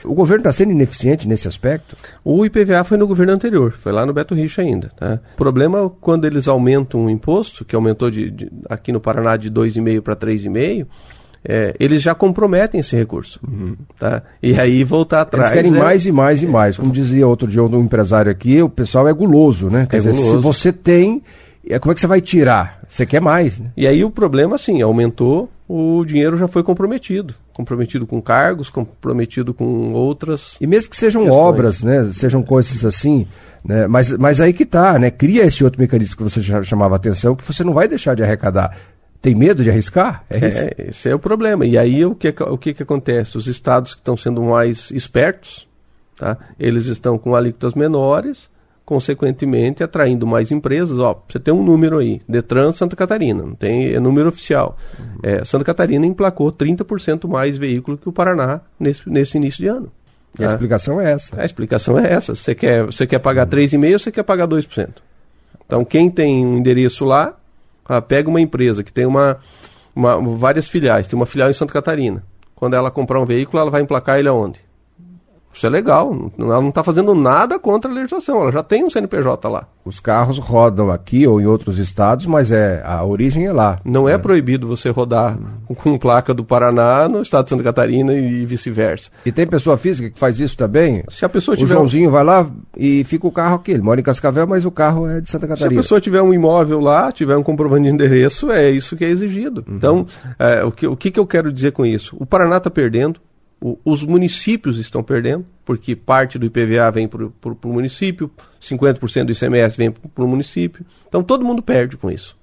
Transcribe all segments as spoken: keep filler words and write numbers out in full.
O governo está sendo ineficiente nesse aspecto? O I P V A foi no governo anterior, foi lá no Beto Richa ainda. Tá? O problema é quando eles aumentam o imposto, que aumentou de, de, aqui no Paraná de dois vírgula cinco para três vírgula cinco, é, eles já comprometem esse recurso. Uhum. Tá? E aí voltar atrás... Eles querem é... mais e mais e mais. Como dizia outro dia um empresário aqui, o pessoal é guloso, né? Quer é dizer, guloso. Se você tem, como é que você vai tirar? Você quer mais, né? E aí o problema, assim, aumentou, o dinheiro já foi comprometido. Comprometido com cargos, comprometido com outras... E mesmo que sejam questões. obras, né? Sejam coisas assim, né? Mas, mas aí que tá, né? Cria esse outro mecanismo que você já chamava a atenção, que você não vai deixar de arrecadar. Tem medo de arriscar? É, isso? é esse é o problema. E aí o que, o que, que acontece? Os estados que estão sendo mais espertos, tá? Eles estão com alíquotas menores, consequentemente atraindo mais empresas. Ó, você tem um número aí, Detran Santa Catarina, não tem, é número oficial. Uhum. É, Santa Catarina emplacou trinta por cento mais veículo que o Paraná nesse, nesse início de ano. E tá? A explicação é essa. A explicação é essa. Você quer, você quer pagar três vírgula cinco por cento ou você quer pagar dois por cento? Então quem tem um endereço lá, ah, pega uma empresa que tem uma, uma, várias filiais, tem uma filial em Santa Catarina. Quando ela comprar um veículo, ela vai emplacar ele aonde? Isso é legal, ela não está fazendo nada contra a legislação, ela já tem um C N P J lá. Os carros rodam aqui ou em outros estados, mas é, a origem é lá. Não é, é proibido você rodar com, com placa do Paraná no estado de Santa Catarina e vice-versa. E tem pessoa física que faz isso também? Se a pessoa tiver... O Joãozinho vai lá e fica o carro aqui, ele mora em Cascavel, mas o carro é de Santa Catarina. Se a pessoa tiver um imóvel lá, tiver um comprovante de endereço, é isso que é exigido. Uhum. Então, é, o, que, o que, que eu quero dizer com isso? O Paraná está perdendo. O, os municípios estão perdendo, porque parte do I P V A vem para o município, cinquenta por cento do I C M S vem para o município. Então todo mundo perde com isso.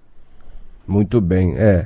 Muito bem, é.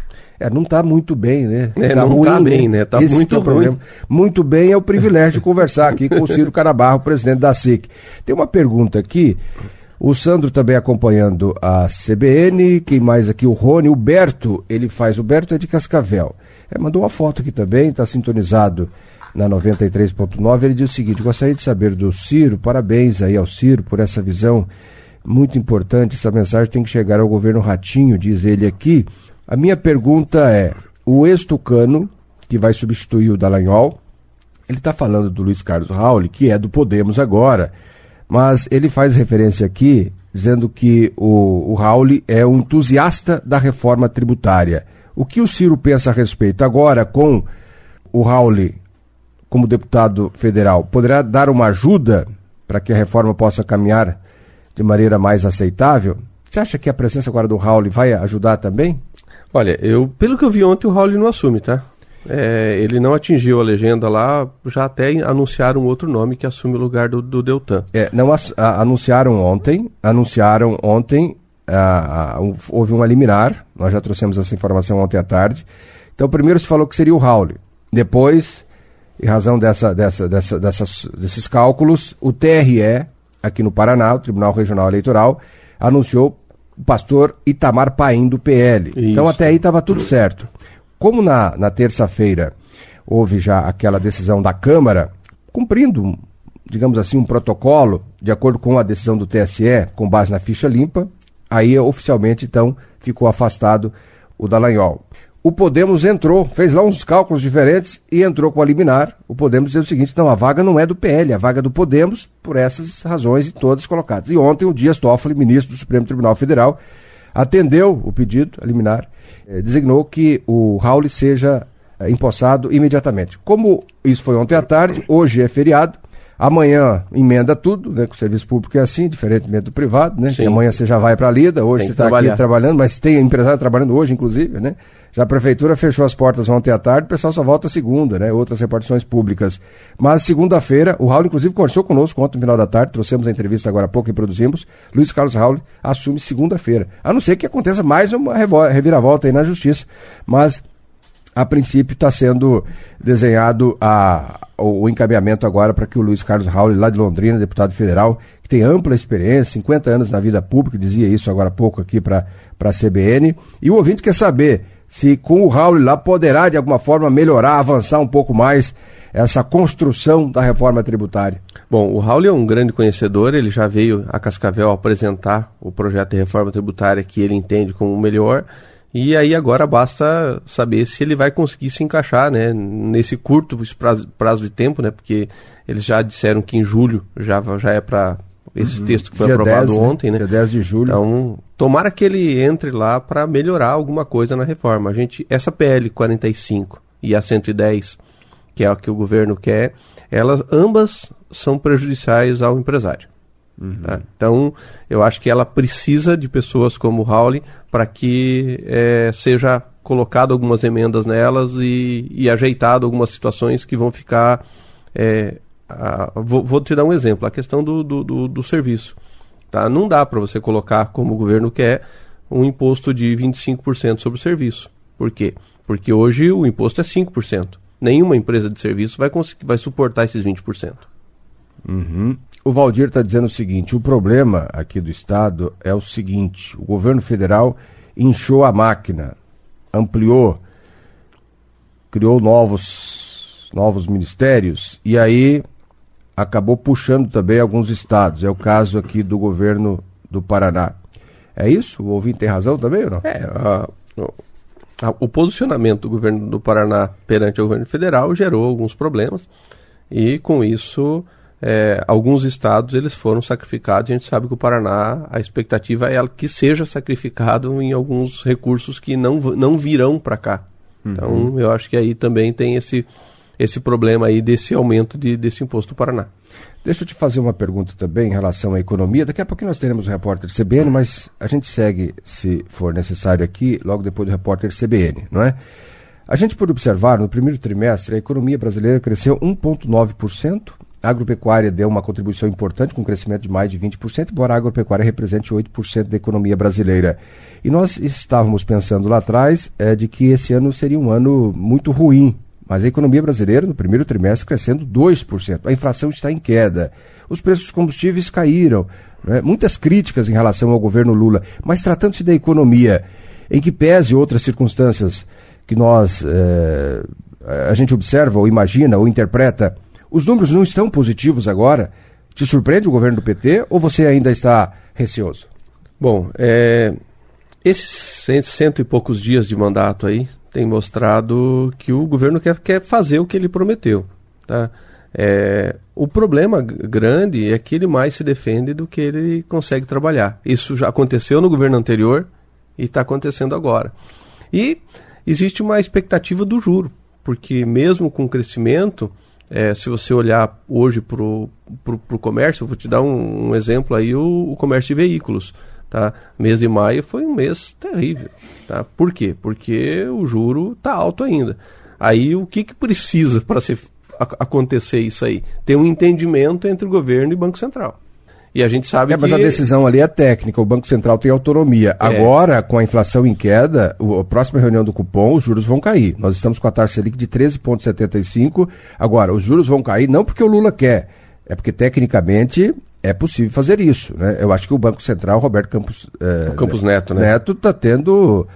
É, não está muito bem, né? É, tá não está bem, né? Está muito é ruim. Problema. Muito bem é o privilégio de conversar aqui com o Ciro Carabarro, presidente da S I C. Tem uma pergunta aqui, o Sandro também acompanhando a C B N, quem mais aqui? O Rony, o Berto, ele faz, o Berto é de Cascavel. É, mandou uma foto aqui também, está sintonizado na noventa e três ponto nove. Ele diz o seguinte: gostaria de saber do Ciro, parabéns aí ao Ciro por essa visão muito importante. Essa mensagem tem que chegar ao governo Ratinho, diz ele aqui. A minha pergunta é: o ex-tucano, que vai substituir o Dallagnol, ele está falando do Luiz Carlos Rauli, que é do Podemos agora, mas ele faz referência aqui dizendo que o, o Rauli é um entusiasta da reforma tributária. O que o Ciro pensa a respeito agora com o Rauli como deputado federal? Poderá dar uma ajuda para que a reforma possa caminhar de maneira mais aceitável? Você acha que a presença agora do Rauli vai ajudar também? Olha, eu, pelo que eu vi ontem, o Rauli não assume, tá? É, ele não atingiu a legenda lá, já até anunciaram outro nome que assume o lugar do, do Deltan. É, não a, a, anunciaram ontem, anunciaram ontem... Ah, ah, houve um liminar, nós já trouxemos essa informação ontem à tarde. Então, primeiro se falou que seria o Rauli. Depois, em razão dessa, dessa, dessa, dessas, desses cálculos, o T R E, aqui no Paraná, o Tribunal Regional Eleitoral, anunciou o pastor Itamar Paim, do P L. Isso. Então, até aí estava tudo certo. Como na, na terça-feira houve já aquela decisão da Câmara, cumprindo, digamos assim, um protocolo, de acordo com a decisão do T S E, com base na ficha limpa, aí, oficialmente, então, ficou afastado o Dallagnol. O Podemos entrou, fez lá uns cálculos diferentes e entrou com a liminar. O Podemos dizia o seguinte: não, a vaga não é do P L, a vaga é do Podemos, por essas razões e todas colocadas. E ontem o Dias Toffoli, ministro do Supremo Tribunal Federal, atendeu o pedido, a liminar, eh, designou que o Rauli seja eh, empossado imediatamente. Como isso foi ontem à tarde, hoje é feriado. Amanhã emenda tudo, né? Que o serviço público é assim, diferentemente do privado, né? Que amanhã você já vai para a lida, hoje você está aqui trabalhando, mas tem empresário trabalhando hoje, inclusive, né? Já a prefeitura fechou as portas ontem à tarde, o pessoal só volta segunda, né? Outras repartições públicas. Mas segunda-feira, o Rauli, inclusive, conversou conosco ontem no final da tarde, trouxemos a entrevista agora há pouco e produzimos. Luiz Carlos Rauli assume segunda-feira. A não ser que aconteça mais uma reviravolta aí na justiça. Mas, a princípio, está sendo desenhado a, o, o encaminhamento agora para que o Luiz Carlos Rauli, lá de Londrina, deputado federal, que tem ampla experiência, cinquenta anos na vida pública, dizia isso agora há pouco aqui para a C B N. E o ouvinte quer saber se com o Rauli lá poderá, de alguma forma, melhorar, avançar um pouco mais essa construção da reforma tributária. Bom, o Rauli é um grande conhecedor, ele já veio a Cascavel apresentar o projeto de reforma tributária que ele entende como o melhor. E aí agora basta saber se ele vai conseguir se encaixar, né, nesse curto prazo, prazo de tempo, né, porque eles já disseram que em julho já, já é para esse uhum. texto que foi dia aprovado dez, ontem, né? Dia dez de julho. Então, tomara que ele entre lá para melhorar alguma coisa na reforma. A gente, essa P L quarenta e cinco e a cento e dez, que é a que o governo quer, elas ambas são prejudiciais ao empresário. Uhum. Tá? Então, eu acho que ela precisa de pessoas como o Raul para que é, seja colocado algumas emendas nelas e, e ajeitado algumas situações que vão ficar... É, a, vou, vou te dar um exemplo, a questão do, do, do, do serviço. Tá? Não dá para você colocar, como o governo quer, um imposto de vinte e cinco por cento sobre o serviço. Por quê? Porque hoje o imposto é cinco por cento. Nenhuma empresa de serviço vai, conseguir, vai suportar esses vinte por cento. Uhum. O Valdir está dizendo o seguinte, o problema aqui do Estado é o seguinte, o governo federal inchou a máquina, ampliou, criou novos, novos ministérios e aí acabou puxando também alguns estados. É o caso aqui do governo do Paraná. É isso? O ouvinte tem razão também ou não? É, a, a, o posicionamento do governo do Paraná perante o governo federal gerou alguns problemas e com isso... É, alguns estados eles foram sacrificados. A gente sabe que o Paraná, a expectativa é que seja sacrificado em alguns recursos que não, não virão para cá. Uhum. Então eu acho que aí também tem esse, esse problema aí desse aumento de, desse imposto do Paraná. Deixa eu te fazer uma pergunta também em relação à economia. Daqui a pouco nós teremos o repórter C B N, mas a gente segue, se for necessário aqui, logo depois do repórter C B N, não é? A gente pode observar, no primeiro trimestre, a economia brasileira cresceu um vírgula nove por cento. A agropecuária deu uma contribuição importante, com um crescimento de mais de vinte por cento, embora a agropecuária represente oito por cento da economia brasileira. E nós estávamos pensando lá atrás é, de que esse ano seria um ano muito ruim, mas a economia brasileira, no primeiro trimestre, crescendo dois por cento. A inflação está em queda, os preços dos combustíveis caíram, né? Muitas críticas em relação ao governo Lula, mas tratando-se da economia, em que pese outras circunstâncias que nós, é, a gente observa, ou imagina, ou interpreta, os números não estão positivos agora? Te surpreende o governo do P T ou você ainda está receoso? Bom, é, esses cento e poucos dias de mandato aí tem mostrado que o governo quer, quer fazer o que ele prometeu. Tá? É, o problema grande é que ele mais se defende do que ele consegue trabalhar. Isso já aconteceu no governo anterior e está acontecendo agora. E existe uma expectativa do juro, porque mesmo com o crescimento... É, se você olhar hoje para o comércio, eu vou te dar um, um exemplo aí, o, o comércio de veículos. Tá? Mês de maio foi um mês terrível. Tá? Por quê? Porque o juro está alto ainda. Aí o que, que precisa para acontecer isso aí? Ter um entendimento entre o governo e o Banco Central. E a gente sabe é, que... Mas a decisão ali é técnica, o Banco Central tem autonomia. É. Agora, com a inflação em queda, a próxima reunião do cupom, os juros vão cair. Nós estamos com a taxa Selic de treze vírgula setenta e cinco. Agora, os juros vão cair não porque o Lula quer, é porque tecnicamente é possível fazer isso. Né? Eu acho que o Banco Central, Roberto Campos, é, Campos Neto, né? Neto está tendo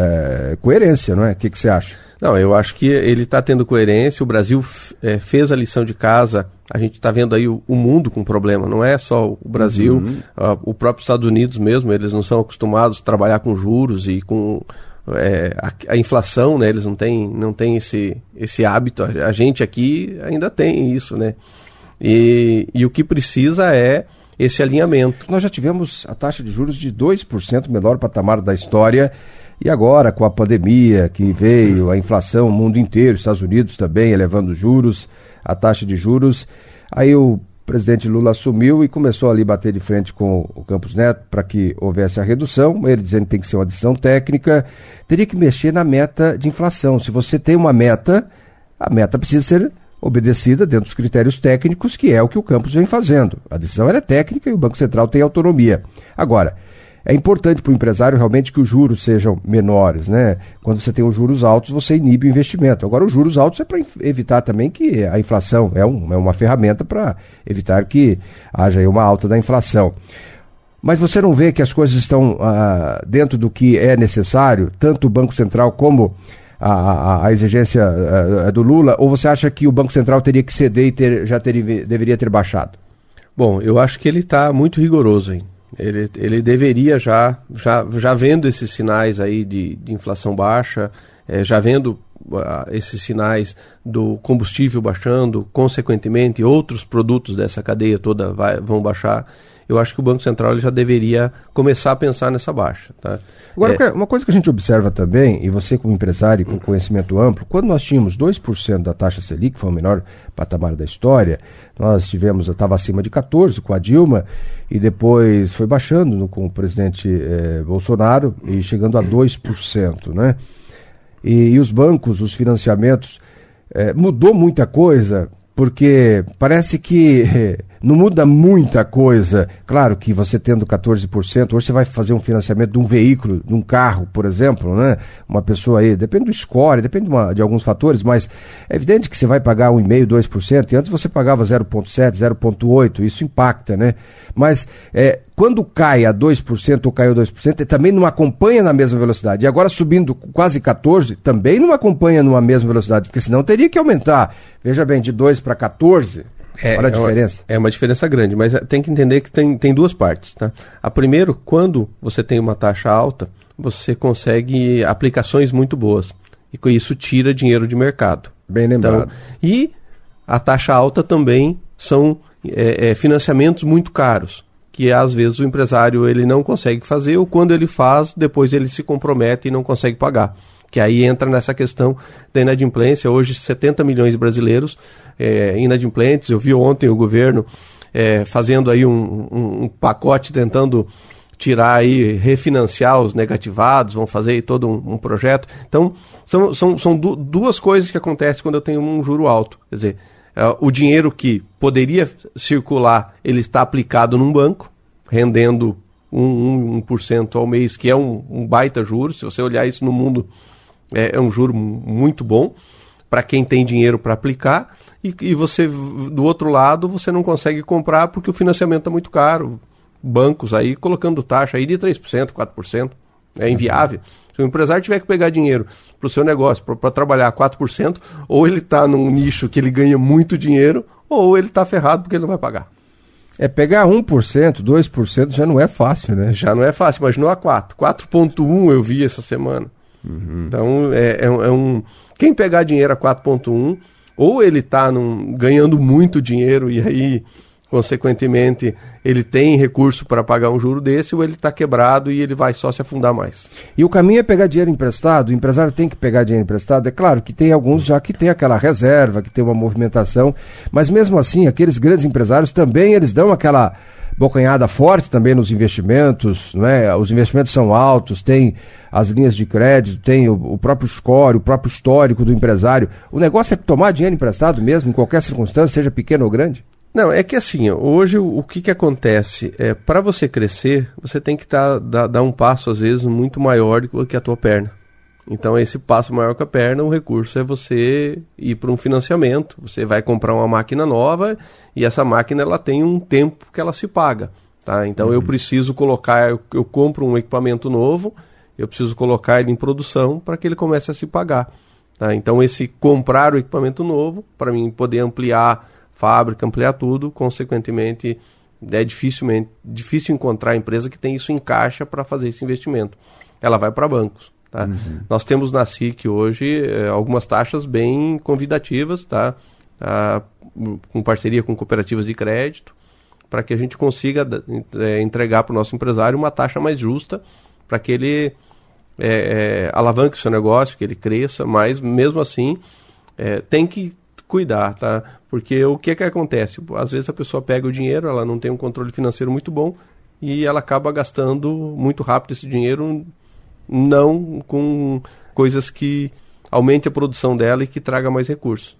é, coerência, não é? O que, que você acha? Não, eu acho que ele está tendo coerência, o Brasil é, fez a lição de casa, a gente está vendo aí o, o mundo com problema, não é só o Brasil, uhum. uh, o próprio Estados Unidos mesmo, eles não são acostumados a trabalhar com juros e com é, a, a inflação, né, eles não têm, não têm esse, esse hábito, a gente aqui ainda tem isso, né, e, e o que precisa é esse alinhamento. Nós já tivemos a taxa de juros de dois por cento, menor patamar da história. E agora, com a pandemia que veio, a inflação, o mundo inteiro, Estados Unidos também elevando juros, a taxa de juros, aí o presidente Lula assumiu e começou ali a bater de frente com o Campos Neto para que houvesse a redução, ele dizendo que tem que ser uma decisão técnica, teria que mexer na meta de inflação. Se você tem uma meta, a meta precisa ser obedecida dentro dos critérios técnicos, que é o que o Campos vem fazendo. A decisão é técnica e o Banco Central tem autonomia. Agora, é importante para o empresário realmente que os juros sejam menores, né? Quando você tem os juros altos, você inibe o investimento. Agora, os juros altos é para evitar também que a inflação, é, um, é uma ferramenta para evitar que haja aí uma alta da inflação. Mas você não vê que as coisas estão ah, dentro do que é necessário, tanto o Banco Central como a, a, a exigência ah, do Lula, ou você acha que o Banco Central teria que ceder e ter, já ter, deveria ter baixado? Bom, eu acho que ele está muito rigoroso, hein? Ele, ele deveria já, já, já vendo esses sinais aí de, de inflação baixa, é, já vendo uh, esses sinais do combustível baixando, consequentemente outros produtos dessa cadeia toda vai, vão baixar, eu acho que o Banco Central ele já deveria começar a pensar nessa baixa. Tá? Agora, é, uma coisa que a gente observa também, e você como empresário com conhecimento amplo, quando nós tínhamos dois por cento da taxa Selic, que foi o menor patamar da história, nós tivemos, estava acima de quatorze por cento com a Dilma, e depois foi baixando no, com o presidente eh, Bolsonaro, e chegando a dois por cento, né? E, e os bancos, os financiamentos, eh, mudou muita coisa, porque parece que eh, não muda muita coisa. Claro que você tendo quatorze por cento, hoje você vai fazer um financiamento de um veículo, de um carro, por exemplo, né? Uma pessoa aí, depende do score, depende de, uma, de alguns fatores, mas é evidente que você vai pagar um vírgula cinco por cento, dois por cento, e antes você pagava zero vírgula sete por cento, zero vírgula oito por cento, isso impacta, né? Mas é, quando cai a dois por cento ou caiu dois por cento, também não acompanha na mesma velocidade. E agora subindo quase quatorze por cento, também não acompanha numa mesma velocidade, porque senão teria que aumentar. Veja bem, de dois para quatorze, é, olha a diferença. É uma, é uma diferença grande, mas tem que entender que tem, tem duas partes. Tá? A primeiro, quando você tem uma taxa alta, você consegue aplicações muito boas. E com isso tira dinheiro de mercado. Bem lembrado. Então, e a taxa alta também são é, é, financiamentos muito caros, que às vezes o empresário ele não consegue fazer, ou quando ele faz, depois ele se compromete e não consegue pagar. Que aí entra nessa questão da inadimplência. Hoje, setenta milhões de brasileiros é, inadimplentes. Eu vi ontem o governo é, fazendo aí um, um, um pacote, tentando tirar aí, refinanciar os negativados, vão fazer aí todo um, um projeto. Então, são, são, são du- duas coisas que acontecem quando eu tenho um juro alto. Quer dizer, é, o dinheiro que poderia circular, ele está aplicado num banco, rendendo um, um, um por cento ao mês, que é um, um baita juro. Se você olhar isso no mundo, é, é um juro muito bom para quem tem dinheiro para aplicar. E, e você, do outro lado, você não consegue comprar porque o financiamento está muito caro. Bancos aí colocando taxa aí de três por cento, quatro por cento. É inviável. Se o empresário tiver que pegar dinheiro para o seu negócio, para trabalhar quatro por cento, ou ele está num nicho que ele ganha muito dinheiro, ou ele está ferrado porque ele não vai pagar. É, pegar um por cento, dois por cento já não é fácil, né? Já não é fácil, imaginou a quatro. quatro vírgula um eu vi essa semana. Uhum. Então, é, é, um, é um... Quem pegar dinheiro a quatro vírgula um, ou ele está ganhando muito dinheiro e aí, consequentemente, ele tem recurso para pagar um juro desse, ou ele está quebrado e ele vai só se afundar mais. E o caminho é pegar dinheiro emprestado? O empresário tem que pegar dinheiro emprestado? É claro que tem alguns já que tem aquela reserva, que tem uma movimentação, mas mesmo assim, aqueles grandes empresários também, eles dão aquela bocanhada forte também nos investimentos, não é? Os investimentos são altos, tem as linhas de crédito, tem o, o próprio score, o próprio histórico do empresário. O negócio é tomar dinheiro emprestado mesmo, em qualquer circunstância, seja pequeno ou grande? Não, é que assim, ó, hoje o, o que, que acontece? É, para você crescer, você tem que tá, dar, dar um passo, às vezes, muito maior do que a tua perna. Então, esse passo maior que a perna, o recurso é você ir para um financiamento. Você vai comprar uma máquina nova e essa máquina ela tem um tempo que ela se paga. Tá? Então, uhum. eu preciso colocar, eu, eu compro um equipamento novo, eu preciso colocar ele em produção para que ele comece a se pagar. Tá? Então, esse comprar o equipamento novo, para mim poder ampliar fábrica, ampliar tudo, consequentemente, é dificilmente, difícil encontrar a empresa que tem isso em caixa para fazer esse investimento. Ela vai para bancos. Tá? Uhum. Nós temos na S I C hoje eh, algumas taxas bem convidativas, tá? Ah, com parceria com cooperativas de crédito, para que a gente consiga eh, entregar para o nosso empresário uma taxa mais justa, para que ele eh, eh, alavanque o seu negócio, que ele cresça, mas mesmo assim eh, tem que cuidar, tá? Porque o que é que acontece? Às vezes a pessoa pega o dinheiro, ela não tem um controle financeiro muito bom e ela acaba gastando muito rápido esse dinheiro, não com coisas que aumente a produção dela e que traga mais recursos.